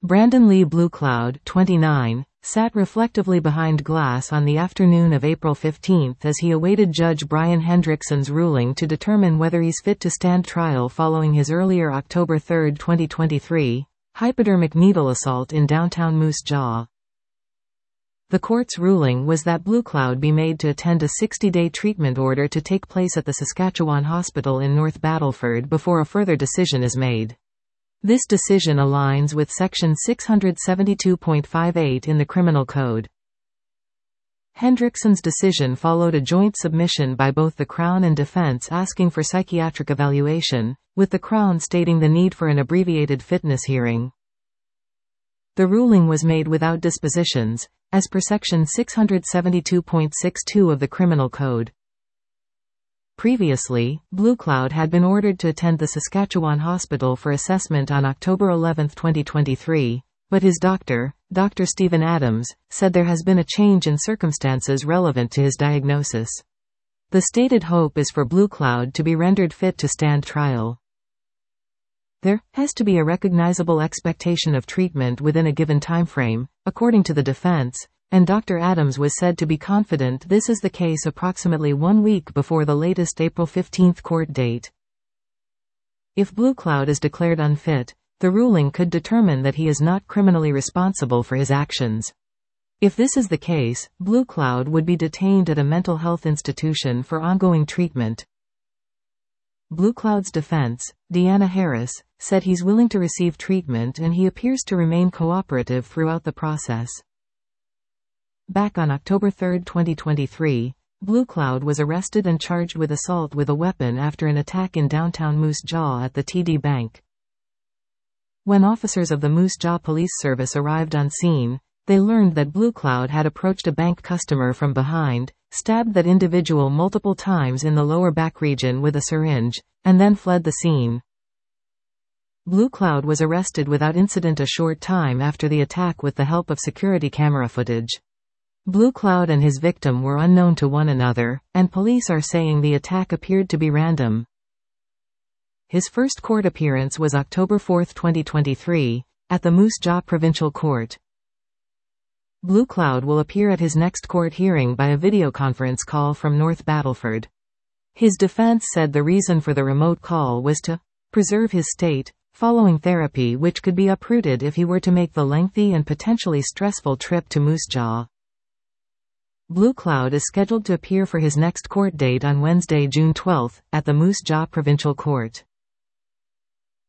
Brandon Lee Bluecloud, 29, sat reflectively behind glass on the afternoon of April 15 as he awaited Judge Brian Hendrickson's ruling to determine whether he's fit to stand trial following his earlier October 3, 2023, hypodermic needle assault in downtown Moose Jaw. The court's ruling was that Bluecloud be made to attend a 60-day treatment order to take place at the Saskatchewan Hospital in North Battleford before a further decision is made. This decision aligns with Section 672.58 in the Criminal Code. Hendrickson's decision followed a joint submission by both the Crown and defense asking for psychiatric evaluation, with the Crown stating the need for an abbreviated fitness hearing. The ruling was made without dispositions, as per Section 672.62 of the Criminal Code. Previously, Bluecloud had been ordered to attend the Saskatchewan Hospital for assessment on October 11, 2023, but his doctor, Dr. Stephen Adams, said there has been a change in circumstances relevant to his diagnosis. The stated hope is for Bluecloud to be rendered fit to stand trial. There has to be a recognizable expectation of treatment within a given timeframe, according to the defense, and Dr. Adams was said to be confident this is the case approximately 1 week before the latest April 15 court date. If Bluecloud is declared unfit, the ruling could determine that he is not criminally responsible for his actions. If this is the case, Bluecloud would be detained at a mental health institution for ongoing treatment. Bluecloud's defense, Deanna Harris, said he's willing to receive treatment and he appears to remain cooperative throughout the process. Back on October 3, 2023, Bluecloud was arrested and charged with assault with a weapon after an attack in downtown Moose Jaw at the TD Bank. When officers of the Moose Jaw Police Service arrived on scene, they learned that Bluecloud had approached a bank customer from behind, stabbed that individual multiple times in the lower back region with a syringe, and then fled the scene. Bluecloud was arrested without incident a short time after the attack with the help of security camera footage. Bluecloud and his victim were unknown to one another, and police are saying the attack appeared to be random. His first court appearance was October 4, 2023, at the Moose Jaw Provincial Court. Bluecloud will appear at his next court hearing by a videoconference call from North Battleford. His defense said the reason for the remote call was to preserve his state, following therapy which could be uprooted if he were to make the lengthy and potentially stressful trip to Moose Jaw. Bluecloud is scheduled to appear for his next court date on Wednesday, June 12, at the Moose Jaw Provincial Court.